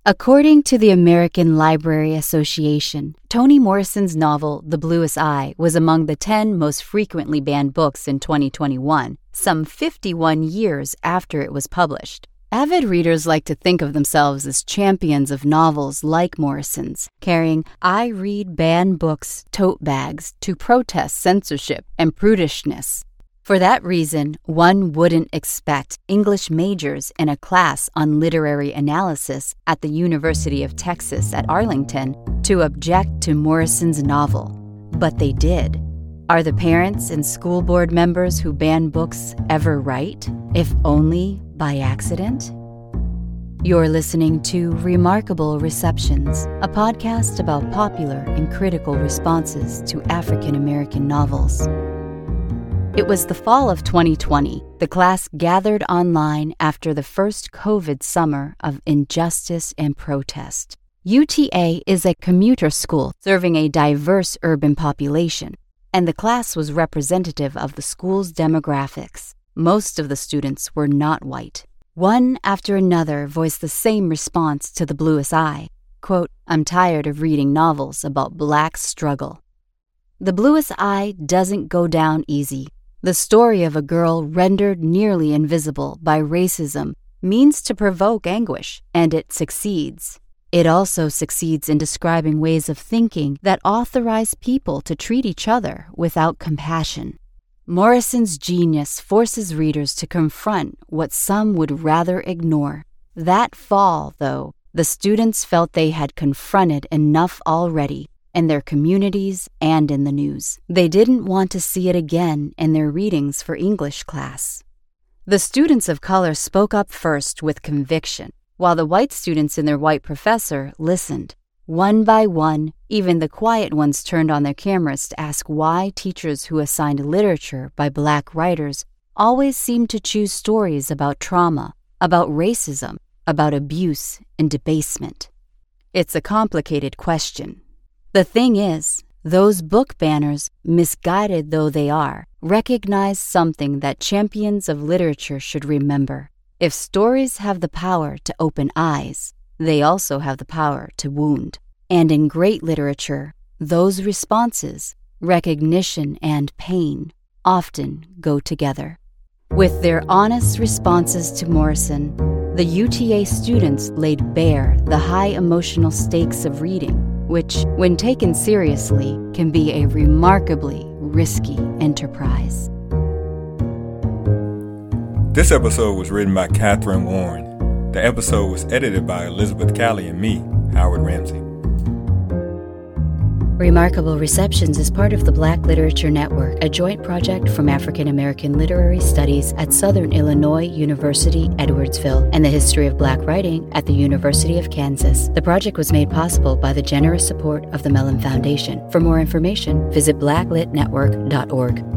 According to the American Library Association, Toni Morrison's novel The Bluest Eye was among the 10 most frequently banned books in 2021, some 51 years after it was published. Avid readers like to think of themselves as champions of novels like Morrison's, carrying "I read banned books" tote bags to protest censorship and prudishness. For that reason, one wouldn't expect English majors in a class on literary analysis at the University of Texas at Arlington to object to Morrison's novel. But they did. Are the parents and school board members who ban books ever right, if only by accident? You're listening to Remarkable Receptions, a podcast about popular and critical responses to African American novels. It was the fall of 2020. The class gathered online after the first COVID summer of injustice and protest. UTA is a commuter school serving a diverse urban population, and the class was representative of the school's demographics. Most of the students were not white. One after another voiced the same response to The Bluest Eye. Quote, "I'm tired of reading novels about Black struggle." The Bluest Eye doesn't go down easy. The story of a girl rendered nearly invisible by racism means to provoke anguish, and it succeeds. It also succeeds in describing ways of thinking that authorize people to treat each other without compassion. Morrison's genius forces readers to confront what some would rather ignore. That fall, though, the students felt they had confronted enough already, in their communities and in the news. They didn't want to see it again in their readings for English class. The students of color spoke up first with conviction, while the white students and their white professor listened. One by one, even the quiet ones turned on their cameras to ask why teachers who assigned literature by Black writers always seemed to choose stories about trauma, about racism, about abuse and debasement. It's a complicated question. The thing is, those book banners, misguided though they are, recognize something that champions of literature should remember. If stories have the power to open eyes, they also have the power to wound. And in great literature, those responses, recognition and pain, often go together. With their honest responses to Morrison, the UTA students laid bare the high emotional stakes of reading, which, when taken seriously, can be a remarkably risky enterprise. This episode was written by Catherine Warren. The episode was edited by Elizabeth Calley and me, Howard Ramsey. Remarkable Receptions is part of the Black Literature Network, a joint project from African American Literary Studies at Southern Illinois University, Edwardsville, and the History of Black Writing at the University of Kansas. The project was made possible by the generous support of the Mellon Foundation. For more information, visit blacklitnetwork.org.